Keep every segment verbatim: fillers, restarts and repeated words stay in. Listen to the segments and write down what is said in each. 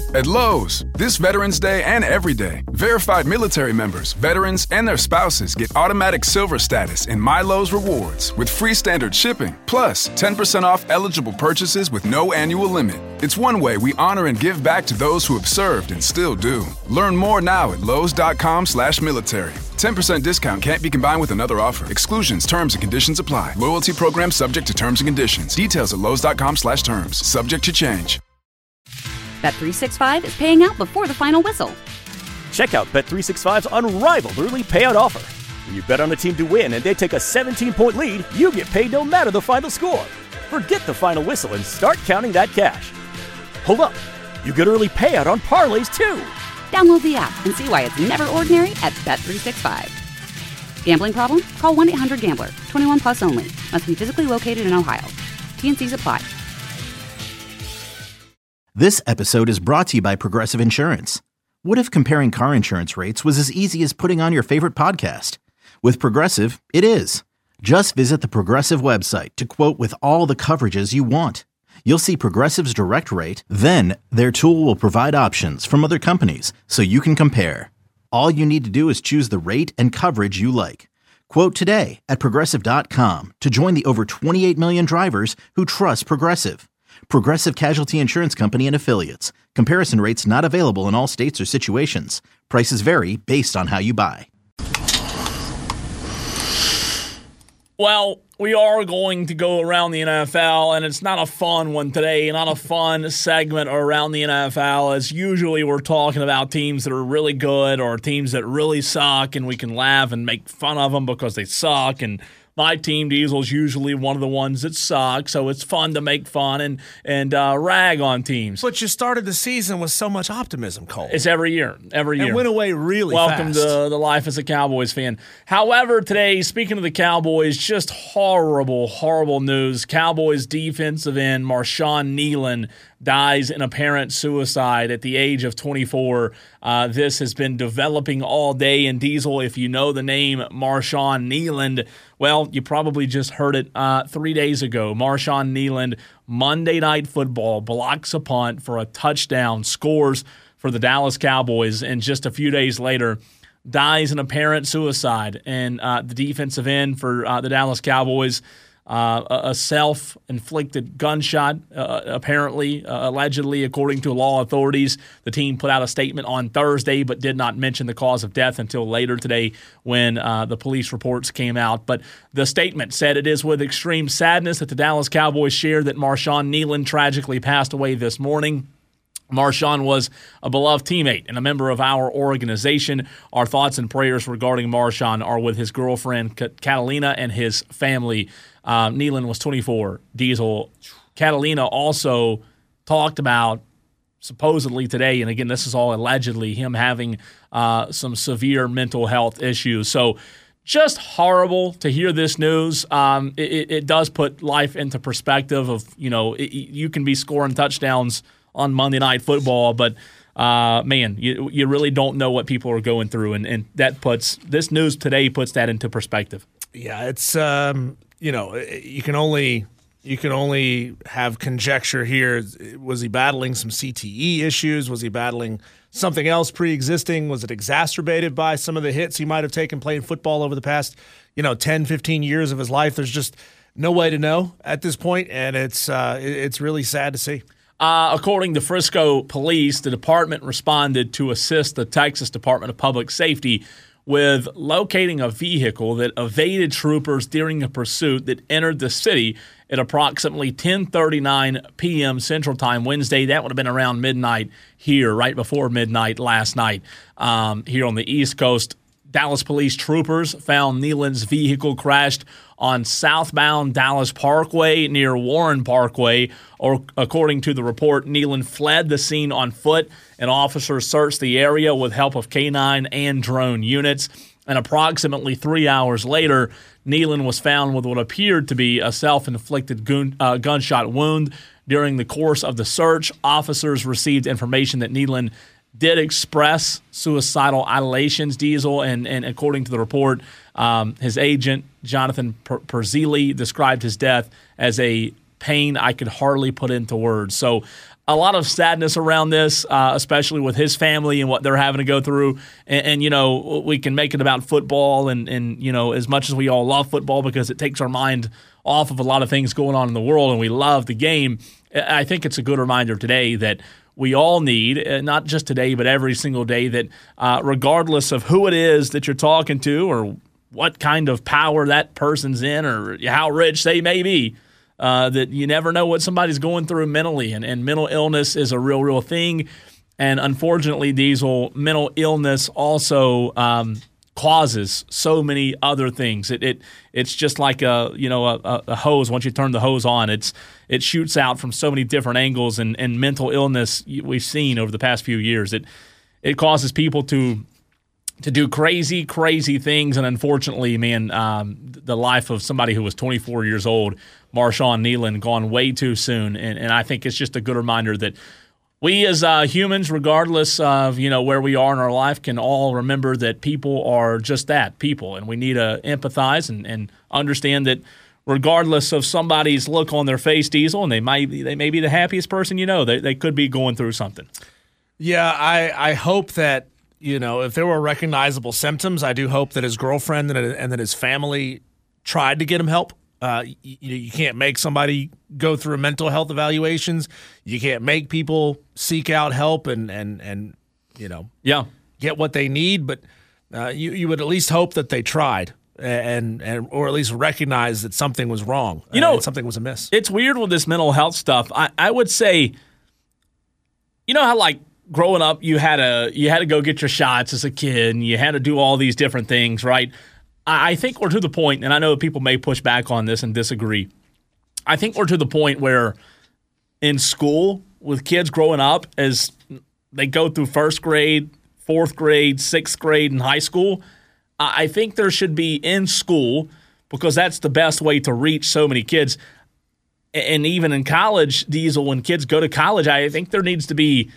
At Lowe's, this Veterans Day and every day, verified military members, veterans, and their spouses get automatic silver status in My Lowe's Rewards with free standard shipping, plus ten percent off eligible purchases with no annual limit. It's one way we honor and give back to those who have served and still do. Learn more now at lowes.com slash military. ten percent discount can't be combined with another offer. Exclusions, terms, and conditions apply. Loyalty program subject to terms and conditions. Details at lowes.com slash terms. Subject to change. Bet three sixty-five is paying out before the final whistle. Check out Bet three sixty-five's unrivaled early payout offer. When you bet on a team to win and they take a seventeen-point lead, you get paid no matter the final score. Forget the final whistle and start counting that cash. Hold up. You get early payout on parlays, too. Download the app and see why it's never ordinary at Bet three sixty-five. Gambling problem? Call one eight hundred gambler. twenty-one plus only. Must be physically located in Ohio. T and Cs apply. This episode is brought to you by Progressive Insurance. What if comparing car insurance rates was as easy as putting on your favorite podcast? With Progressive, it is. Just visit the Progressive website to quote with all the coverages you want. You'll see Progressive's direct rate, then their tool will provide options from other companies so you can compare. All you need to do is choose the rate and coverage you like. Quote today at progressive dot com to join the over twenty-eight million drivers who trust Progressive. Progressive Casualty Insurance Company and Affiliates. Comparison rates not available in all states or situations. Prices vary based on how you buy. Well, we are going to go around the N F L, and it's not a fun one today, not a fun segment around the N F L, as usually we're talking about teams that are really good or teams that really suck, and we can laugh and make fun of them because they suck, and my team, Diesel, is usually one of the ones that suck, so it's fun to make fun and and uh, rag on teams. But you started the season with so much optimism, Cole. It's every year, every year. And went away really Welcome fast. to the life as a Cowboys fan. However, today, speaking of the Cowboys, just horrible, horrible news. Cowboys defensive end Marshawn Kneeland dies in apparent suicide at the age of twenty-four. Uh, this has been developing all day. And Diesel, if you know the name Marshawn Kneeland, well, you probably just heard it uh, three days ago. Marshawn Kneeland, Monday Night Football, blocks a punt for a touchdown, scores for the Dallas Cowboys, and just a few days later dies in apparent suicide. And uh, the defensive end for uh, the Dallas Cowboys, Uh, a self-inflicted gunshot, uh, apparently, uh, allegedly, according to law authorities. The team put out a statement on Thursday but did not mention the cause of death until later today when uh, the police reports came out. But the statement said it is with extreme sadness that the Dallas Cowboys share that Marshawn Kneeland tragically passed away this morning. Marshawn was a beloved teammate and a member of our organization. Our thoughts and prayers regarding Marshawn are with his girlfriend, Catalina, and his family. Uh, Kneeland was twenty-four. Diesel. Catalina also talked about, supposedly today, and again, this is all allegedly, him having uh, some severe mental health issues. So just horrible to hear this news. Um, it, it does put life into perspective of, you know, it, you can be scoring touchdowns on Monday Night Football, but uh, man, you you really don't know what people are going through, and, and that puts this news today puts that into perspective. Yeah, it's um, you know, you can only you can only have conjecture here. Was he battling some C T E issues? Was he battling something else pre-existing? Was it exacerbated by some of the hits he might have taken playing football over the past, you know, ten, fifteen years of his life? There's just no way to know at this point, and it's uh, it's really sad to see. Uh, according to Frisco Police, the department responded to assist the Texas Department of Public Safety with locating a vehicle that evaded troopers during a pursuit that entered the city at approximately ten thirty-nine p.m. Central Time Wednesday. That would have been around midnight here, right before midnight last night um, here on the East Coast. Dallas police troopers found Kneeland's vehicle crashed on southbound Dallas Parkway near Warren Parkway. Or according to the report, Kneeland fled the scene on foot, and officers searched the area with help of K nine and drone units. And approximately three hours later, Kneeland was found with what appeared to be a self-inflicted gun, uh, gunshot wound. During the course of the search, officers received information that Kneeland did express suicidal ideations, Diesel, and, and according to the report, um, his agent, Jonathan per- Perzili, described his death as a pain I could hardly put into words. So a lot of sadness around this, uh, especially with his family and what they're having to go through. And, and you know, we can make it about football, and, and you know, as much as we all love football because it takes our mind off of a lot of things going on in the world, and we love the game. I think it's a good reminder today that we all need, not just today, but every single day, that uh, regardless of who it is that you're talking to or what kind of power that person's in or how rich they may be, Uh, that you never know what somebody's going through mentally, and, and mental illness is a real, real thing. And unfortunately, Diesel, mental illness also um, causes so many other things. It, it it's just like a you know a, a hose. Once you turn the hose on, it's it shoots out from so many different angles. And, and mental illness we've seen over the past few years. It it causes people to. to do crazy, crazy things. And unfortunately, man, um, the life of somebody who was twenty-four years old, Marshawn Kneeland, gone way too soon. And, and I think it's just a good reminder that we as uh, humans, regardless of you know where we are in our life, can all remember that people are just that, people. And we need to empathize and, and understand that regardless of somebody's look on their face, Diesel, and they might they may be the happiest person you know, they, they could be going through something. Yeah, I, I hope that, you know, if there were recognizable symptoms, I do hope that his girlfriend and, and that his family tried to get him help. Uh, you, you can't make somebody go through mental health evaluations. You can't make people seek out help and, and, and you know, yeah. get what they need. But uh, you, you would at least hope that they tried and, and or at least recognize that something was wrong. You know, and something was amiss. It's weird with this mental health stuff. I, I would say, you know how like, growing up, you had to you had to go get your shots as a kid, and you had to do all these different things, right? I, I think we're to the point, and I know people may push back on this and disagree. I think we're to the point where in school, with kids growing up, as they go through first grade, fourth grade, sixth grade, and high school, I, I think there should be in school, because that's the best way to reach so many kids. And even in college, Diesel, when kids go to college, I think there needs to be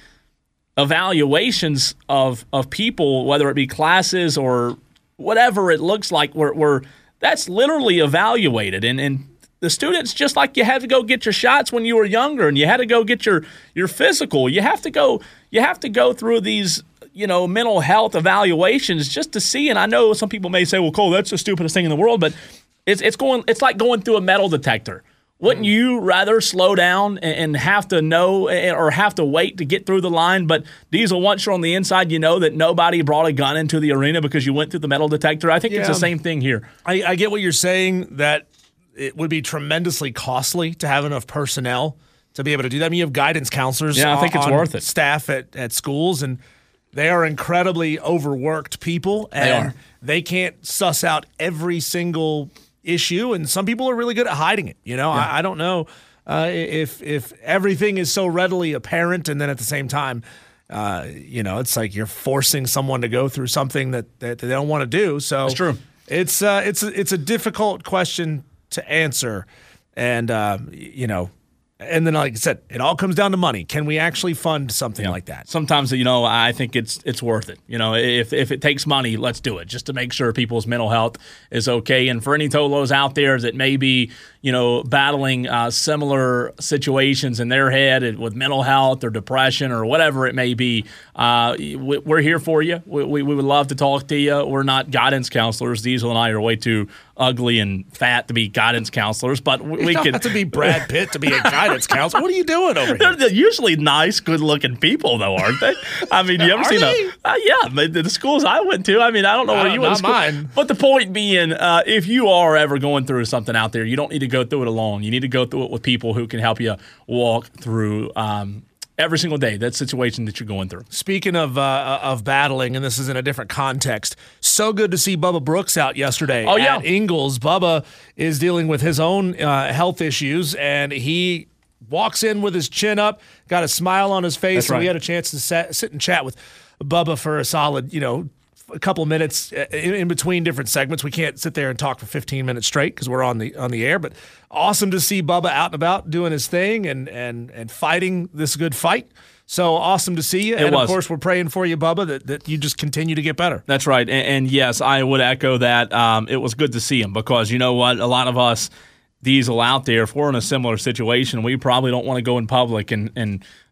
evaluations of of people, whether it be classes or whatever it looks like, where, where that's literally evaluated. And, and the students, just like you had to go get your shots when you were younger and you had to go get your, your physical, you have to go you have to go through these, you know, mental health evaluations just to see. And I know some people may say, well, Cole, that's the stupidest thing in the world, but it's it's going it's like going through a metal detector. Wouldn't you rather slow down and have to know or have to wait to get through the line? But Diesel, once you're on the inside, you know that nobody brought a gun into the arena because you went through the metal detector. I think yeah. it's the same thing here. I, I get what you're saying, that it would be tremendously costly to have enough personnel to be able to do that. I mean, you have guidance counselors yeah, I think it's on worth it. staff at, at schools, and they are incredibly overworked people. And they are. They can't suss out every single issue, and some people are really good at hiding it. You know, yeah. I, I don't know uh, if if everything is so readily apparent, and then at the same time, uh, you know, it's like you're forcing someone to go through something that, that they don't want to do. So that's true. It's uh, it's a, it's a difficult question to answer, and uh, you know. And then, like I said, it all comes down to money. Can we actually fund something yeah. like that? Sometimes, you know, I think it's it's worth it. You know, if if it takes money, let's do it, just to make sure people's mental health is okay. And for any Tolos out there that may be, you know, battling uh, similar situations in their head with mental health or depression or whatever it may be, uh, we're here for you. We, we, we would love to talk to you. We're not guidance counselors. Diesel and I are way too ugly and fat to be guidance counselors, but we, you we don't could have to be Brad Pitt to be a guidance counselor. What are you doing over here? They're usually nice, good-looking people, though, aren't they? I mean, you ever are seen they? a uh, yeah, the, the schools I went to. I mean, I don't know where uh, you went to school, mine. But the point being, uh, if you are ever going through something out there, you don't need to go through it alone. You need to go through it with people who can help you walk through Um, every single day, that situation that you're going through. Speaking of uh, of battling, and this is in a different context, so good to see Bubba Brooks out yesterday oh, yeah. at Ingles. Bubba is dealing with his own uh, health issues, and he walks in with his chin up, got a smile on his face, That's and right. we had a chance to set, sit and chat with Bubba for a solid, you know, a couple minutes in, in between different segments. We can't sit there and talk for fifteen minutes straight because we're on the on the air, but awesome to see Bubba out and about doing his thing and and and fighting this good fight. So awesome to see you. It and was. Of course, we're praying for you, Bubba, that, that you just continue to get better. That's right. And, and yes, I would echo that. Um, it was good to see him because you know what? A lot of us Diesel out there, if we're in a similar situation, we probably don't want to go in public and, and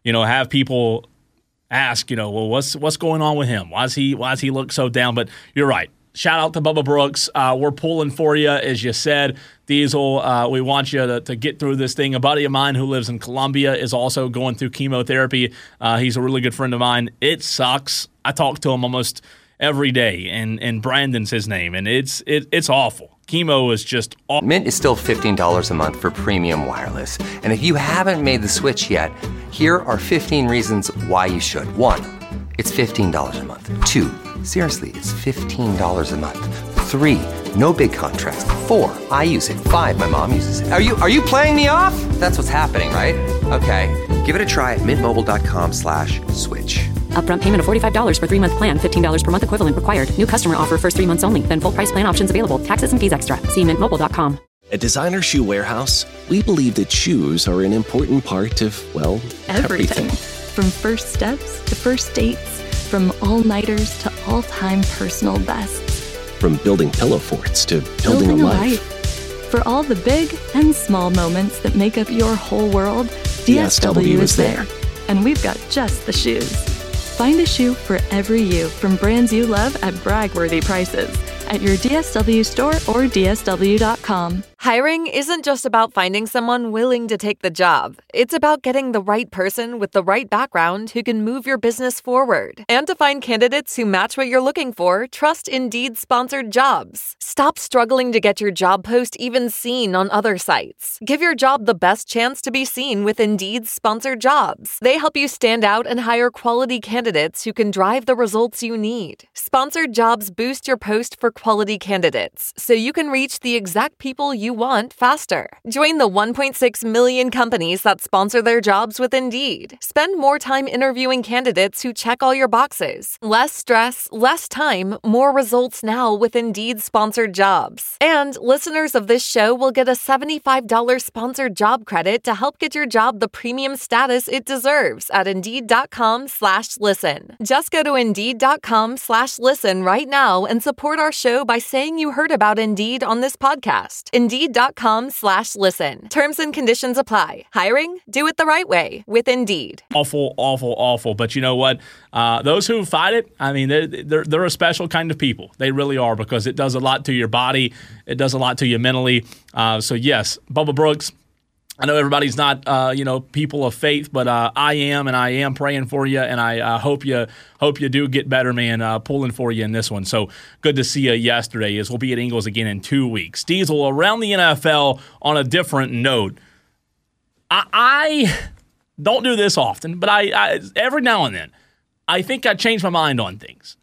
you know, have people ask, you know, well, what's what's going on with him? Why does he why does he look so down? But you're right. Shout out to Bubba Brooks. Uh, we're pulling for you, as you said. Diesel, uh, we want you to, to get through this thing. A buddy of mine who lives in Colombia is also going through chemotherapy. Uh, he's a really good friend of mine. It sucks. I talk to him almost every day, and, and Brandon's his name, and it's it, it's awful. Chemo is just awful. Mint is still fifteen dollars a month for premium wireless. And if you haven't made the switch yet, here are fifteen reasons why you should. One, it's fifteen dollars a month. Two, seriously, it's fifteen dollars a month. Three, no big contrast. Four, I use it. Five, my mom uses it. Are you are you playing me off? That's what's happening, right? Okay, give it a try at mintmobile.com slash switch. Upfront payment of forty-five dollars for three-month plan, fifteen dollars per month equivalent required. New customer offer first three months only. Then full price plan options available. Taxes and fees extra. See mint mobile dot com. At Designer Shoe Warehouse, we believe that shoes are an important part of, well, everything. everything. From first steps to first dates, from all-nighters to all-time personal bests. From building pillow forts to building, building a, a life. life. For all the big and small moments that make up your whole world, D S W, D S W is there. And we've got just the shoes. Find a shoe for every you from brands you love at brag-worthy prices at your D S W store or D S W dot com. Hiring isn't just about finding someone willing to take the job. It's about getting the right person with the right background who can move your business forward. And to find candidates who match what you're looking for, trust Indeed-sponsored jobs. Stop struggling to get your job post even seen on other sites. Give your job the best chance to be seen with Indeed-sponsored jobs. They help you stand out and hire quality candidates who can drive the results you need. Sponsored jobs boost your post for quality candidates, so you can reach the exact people you want faster. Join the one point six million companies that sponsor their jobs with Indeed. Spend more time interviewing candidates who check all your boxes. Less stress, less time, more results now with Indeed-sponsored jobs. And listeners of this show will get a seventy-five dollars sponsored job credit to help get your job the premium status it deserves at Indeed.com slash listen. Just go to Indeed.com slash listen right now and support our show by saying you heard about Indeed on this podcast. Indeed.com slash listen. Terms and conditions apply. Hiring? Do it the right way with Indeed. Awful, awful, awful. But you know what? Uh, those who fight it, I mean, they're, they're, they're a special kind of people. They really are, because it does a lot to your body. It does a lot to you mentally. Uh, so, yes, Bubba Brooks, I know everybody's not, uh, you know, people of faith, but uh, I am, and I am praying for you, and I uh, hope you hope you do get better, man. Uh, pulling for you in this one. So good to see you yesterday. As we'll be at Ingles again in two weeks. Diesel, around the N F L on a different note. I, I don't do this often, but I, I every now and then I think I change my mind on things.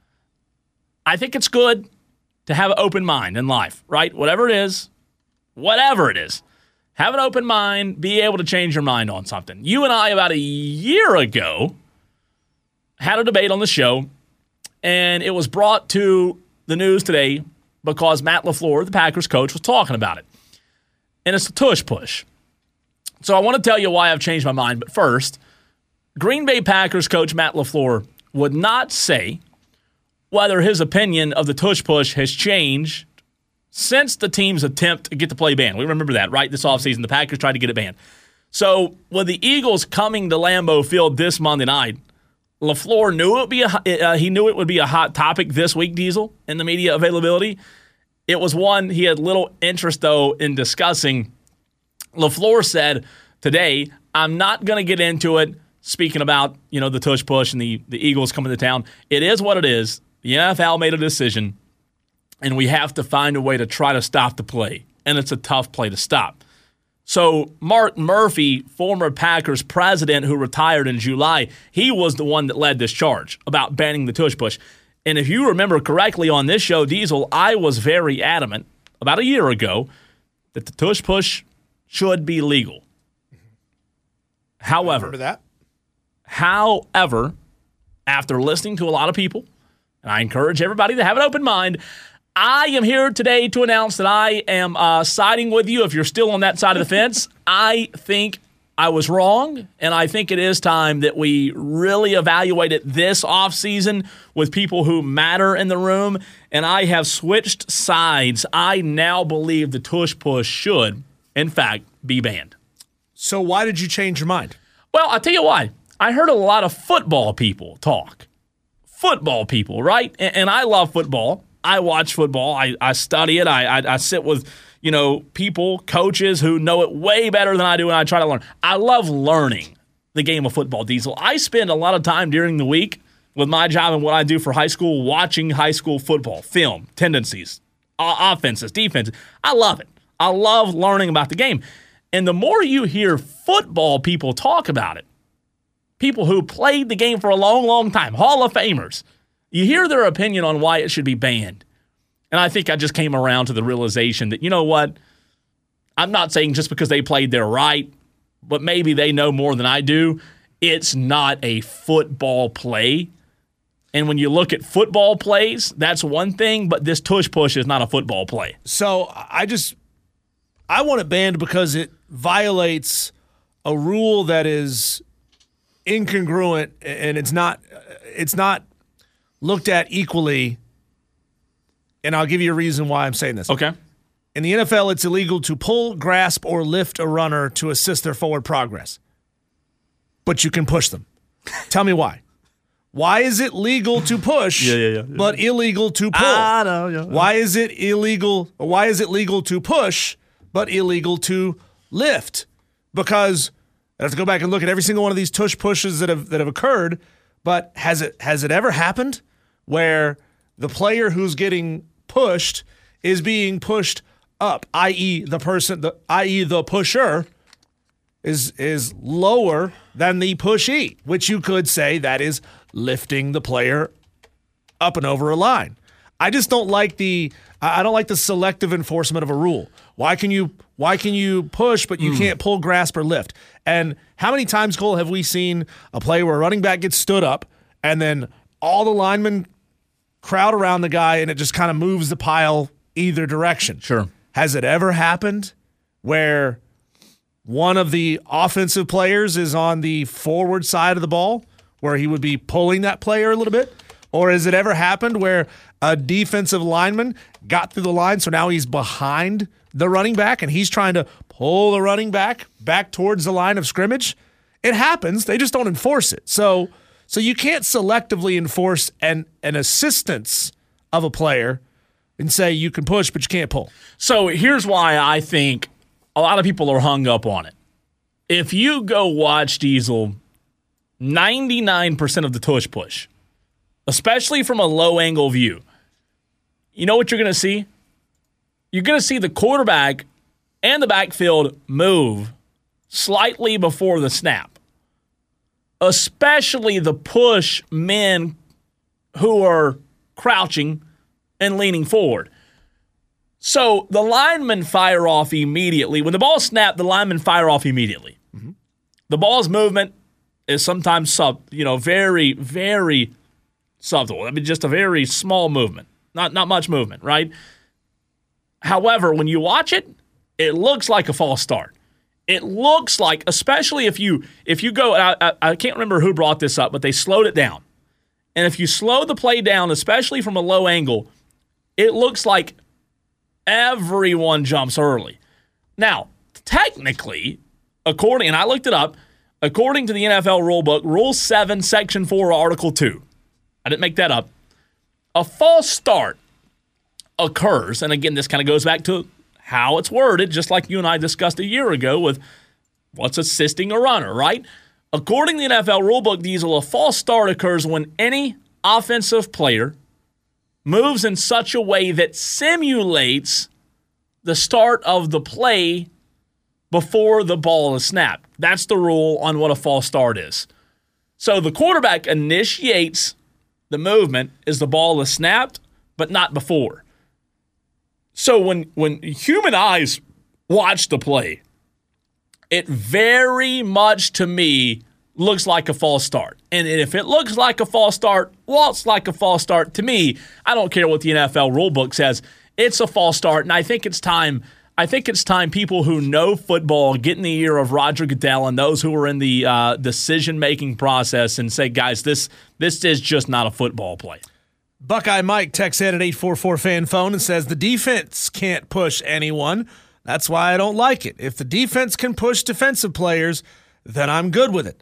I think it's good to have an open mind in life, right? Whatever it is, whatever it is. Have an open mind, be able to change your mind on something. You and I, about a year ago, had a debate on the show, and it was brought to the news today because Matt LaFleur, the Packers coach, was talking about it. And it's a tush push. So I want to tell you why I've changed my mind. But first, Green Bay Packers coach Matt LaFleur would not say whether his opinion of the tush push has changed since the team's attempt to get the play banned. We remember that, right? This offseason, the Packers tried to get it banned. So with the Eagles coming to Lambeau Field this Monday night, LaFleur knew it would be a, uh, he knew it would be a hot topic this week, Diesel, in the media availability. It was one he had little interest, though, in discussing. LaFleur said today, I'm not going to get into it, speaking about, you know, the tush push and the, the Eagles coming to town. It is what it is. The N F L made a decision, and we have to find a way to try to stop the play. And it's a tough play to stop. So Mark Murphy, former Packers president who retired in July, he was the one that led this charge about banning the tush push. And if you remember correctly on this show, Diesel, I was very adamant about a year ago that the tush push should be legal. However, remember that? However, after listening to a lot of people, and I encourage everybody to have an open mind, I am here today to announce that I am uh, siding with you if you're still on that side of the fence. I think I was wrong, and I think it is time that we really evaluate it this offseason with people who matter in the room, and I have switched sides. I now believe the tush push should, in fact, be banned. So why did you change your mind? Well, I'll tell you why. I heard a lot of football people talk. Football people, right? And, and I love football. I watch football. I, I study it. I, I I sit with, you know, people, coaches who know it way better than I do, and I try to learn. I love learning the game of football, Diesel. I spend a lot of time during the week with my job and what I do for high school watching high school football, film, tendencies, uh, offenses, defenses. I love it. I love learning about the game. And the more you hear football people talk about it, people who played the game for a long, long time, Hall of Famers, you hear their opinion on why it should be banned. And I think I just came around to the realization that, you know what, I'm not saying just because they played they're right, but maybe they know more than I do. It's not a football play. And when you look at football plays, that's one thing, but this tush push is not a football play. So I just, I want it banned because it violates a rule that is incongruent, and it's not, it's not looked at equally. And I'll give you a reason why I'm saying this. Okay. In the N F L, it's illegal to pull, grasp, or lift a runner to assist their forward progress. But you can push them. Tell me why. Why is it legal to push, yeah, yeah, yeah, yeah. but illegal to pull? I know, yeah. Why is it illegal? Or why is it legal to push, but illegal to lift? Because I have to go back and look at every single one of these tush pushes that have that have occurred. But has it has it ever happened where the player who's getting pushed is being pushed up, that is the person, the, that is the pusher, is is lower than the pushee, which you could say that is lifting the player up and over a line. I just don't like the I don't like the selective enforcement of a rule. Why can you why can you push but you mm. can't pull, grasp, or lift? And how many times, Cole, have we seen a play where a running back gets stood up and then all the linemen crowd around the guy and it just kind of moves the pile either direction? Sure. Has it ever happened where one of the offensive players is on the forward side of the ball where he would be pulling that player a little bit? Or has it ever happened where a defensive lineman got through the line, so now he's behind the running back and he's trying to pull the running back back towards the line of scrimmage? It happens. They just don't enforce it. So so you can't selectively enforce an, an assistance of a player and say you can push but you can't pull. So here's why I think a lot of people are hung up on it. If you go watch Diesel, ninety-nine percent of the tush push, especially from a low-angle view, you know what you're going to see? You're going to see the quarterback and the backfield move slightly before the snap, especially the push men who are crouching and leaning forward. So the linemen fire off immediately. When the ball snapped, the linemen fire off immediately. Mm-hmm. The ball's movement is sometimes sub, you know, very, very subtle. I mean, just a very small movement. Not not much movement, right? However, when you watch it, it looks like a false start. It looks like, especially if you if you go, I, I, I can't remember who brought this up, but they slowed it down. And if you slow the play down, especially from a low angle, it looks like everyone jumps early. Now, technically, according, and I looked it up, according to the N F L rulebook, Rule seven, Section four, Article two, I didn't make that up, a false start occurs, and again, this kind of goes back to how it's worded, just like you and I discussed a year ago with what's assisting a runner, right? According to the N F L rulebook, Diesel, a false start occurs when any offensive player moves in such a way that simulates the start of the play before the ball is snapped. That's the rule on what a false start is. So the quarterback initiates the movement as the ball is snapped, but not before. So when, when human eyes watch the play, it very much, to me, looks like a false start. And if it looks like a false start, well, it's like a false start to me. I don't care what the N F L rulebook says. It's a false start, and I think it's time I think it's time people who know football get in the ear of Roger Goodell and those who are in the uh, decision-making process and say, guys, this this is just not a football play. Buckeye Mike texts in at eight four four fan phone and says, the defense can't push anyone. That's why I don't like it. If the defense can push defensive players, then I'm good with it.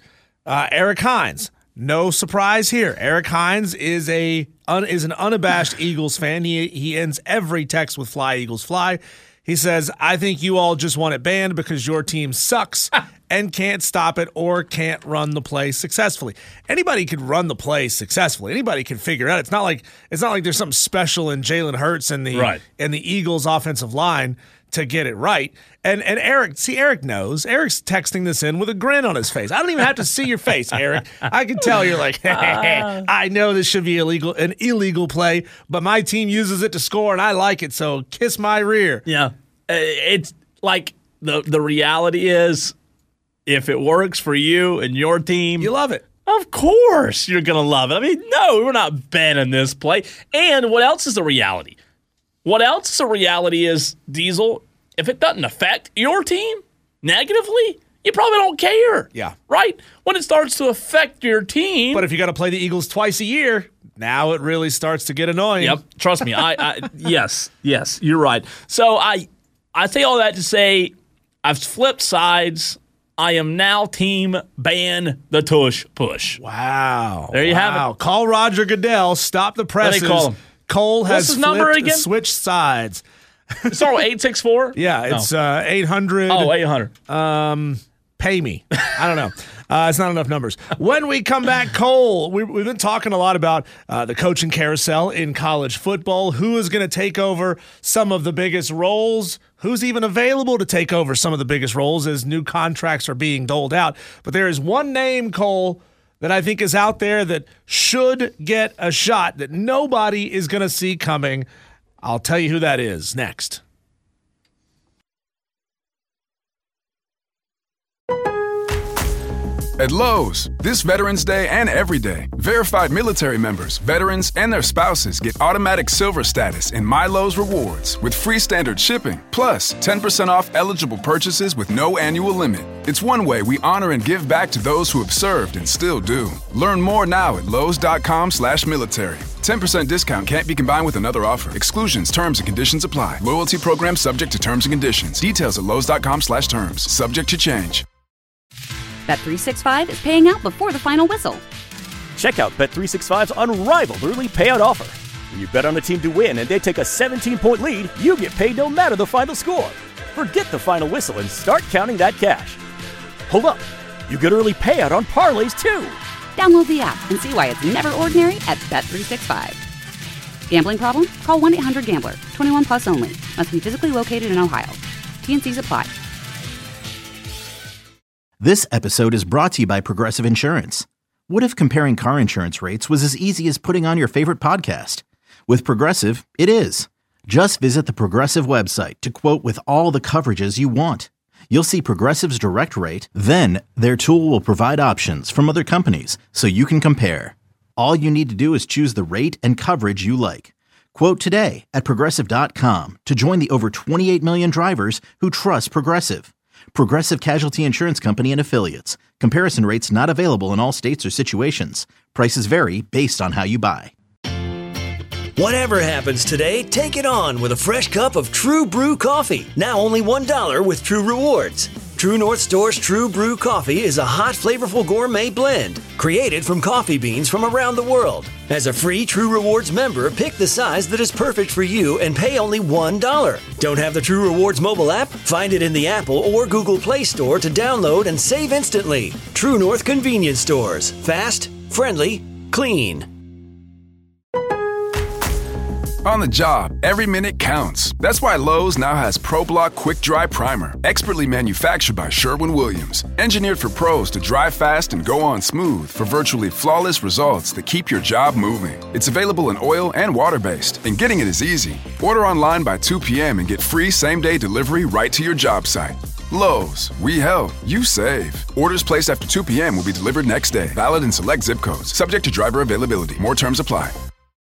Uh, Eric Hines. No surprise here. Eric Hines is a un, is an unabashed Eagles fan. He he ends every text with "Fly Eagles Fly." He says, "I think you all just want it banned because your team sucks and can't stop it or can't run the play successfully." Anybody can run the play successfully. Anybody can figure it out. It's not like it's not like there's something special in Jalen Hurts and the right. and the Eagles offensive line to get it right. And and Eric, see, Eric knows. Eric's texting this in with a grin on his face. I don't even have to see your face, Eric. I can tell you're like, hey, hey, hey, I know this should be illegal, an illegal play, but my team uses it to score, and I like it, so kiss my rear. Yeah. It's like the the reality is, if it works for you and your team, you love it. Of course you're going to love it. I mean, no, we're not banning this play. And what else is the reality? What else is a reality is, Diesel, if it doesn't affect your team negatively, you probably don't care. Yeah. Right? When it starts to affect your team. But if you got to play the Eagles twice a year, now it really starts to get annoying. Yep. Trust me. I, I yes, yes, you're right. So I I say all that to say I've flipped sides. I am now team ban the tush push. Wow. There you wow. have it. Call Roger Goodell. Stop the presses. What do you call him? Cole What's has his flipped, number again? switched sides. Start with eight six four? Yeah, it's oh. uh, eight hundred. Oh, eight hundred. Um, pay me. I don't know. Uh, it's not enough numbers. When we come back, Cole, we, we've been talking a lot about uh, the coaching carousel in college football. Who is going to take over some of the biggest roles? Who's even available to take over some of the biggest roles as new contracts are being doled out? But there is one name, Cole, that I think is out there that should get a shot that nobody is going to see coming. I'll tell you who that is next. At Lowe's, this Veterans Day and every day, verified military members, veterans, and their spouses get automatic silver status in My Lowe's Rewards with free standard shipping, plus ten percent off eligible purchases with no annual limit. It's one way we honor and give back to those who have served and still do. Learn more now at lowes.com slash military. ten percent discount can't be combined with another offer. Exclusions, terms, and conditions apply. Loyalty program subject to terms and conditions. Details at lowes.com slash terms. Subject to change. Bet three sixty-five is paying out before the final whistle. Check out Bet three sixty-five's unrivaled early payout offer. When you bet on a team to win and they take a seventeen-point lead, you get paid no matter the final score. Forget the final whistle and start counting that cash. Hold up. You get early payout on parlays, too. Download the app and see why it's never ordinary at Bet three sixty-five. Gambling problem? Call one eight hundred gambler. twenty-one plus only. Must be physically located in Ohio. T and C's apply. This episode is brought to you by Progressive Insurance. What if comparing car insurance rates was as easy as putting on your favorite podcast? With Progressive, it is. Just visit the Progressive website to quote with all the coverages you want. You'll see Progressive's direct rate, then their tool will provide options from other companies so you can compare. All you need to do is choose the rate and coverage you like. Quote today at Progressive dot com to join the over twenty-eight million drivers who trust Progressive. Progressive Casualty Insurance Company and Affiliates. Comparison rates not available in all states or situations. Prices vary based on how you buy. Whatever happens today, take it on with a fresh cup of True Brew coffee. Now only one dollar with True Rewards. True North Store's True Brew coffee is a hot, flavorful gourmet blend created from coffee beans from around the world. As a free True Rewards member, pick the size that is perfect for you and pay only one dollar. Don't have the True Rewards mobile app? Find it in the Apple or Google Play Store to download and save instantly. True North Convenience Stores. Fast, friendly, clean. On the job, every minute counts. That's why Lowe's now has ProBlock Quick Dry Primer, expertly manufactured by Sherwin-Williams. Engineered for pros to dry fast and go on smooth for virtually flawless results that keep your job moving. It's available in oil and water-based, and getting it is easy. Order online by two p.m. and get free same-day delivery right to your job site. Lowe's, we help, you save. Orders placed after two p.m. will be delivered next day. Valid in select zip codes. Subject to driver availability. More terms apply.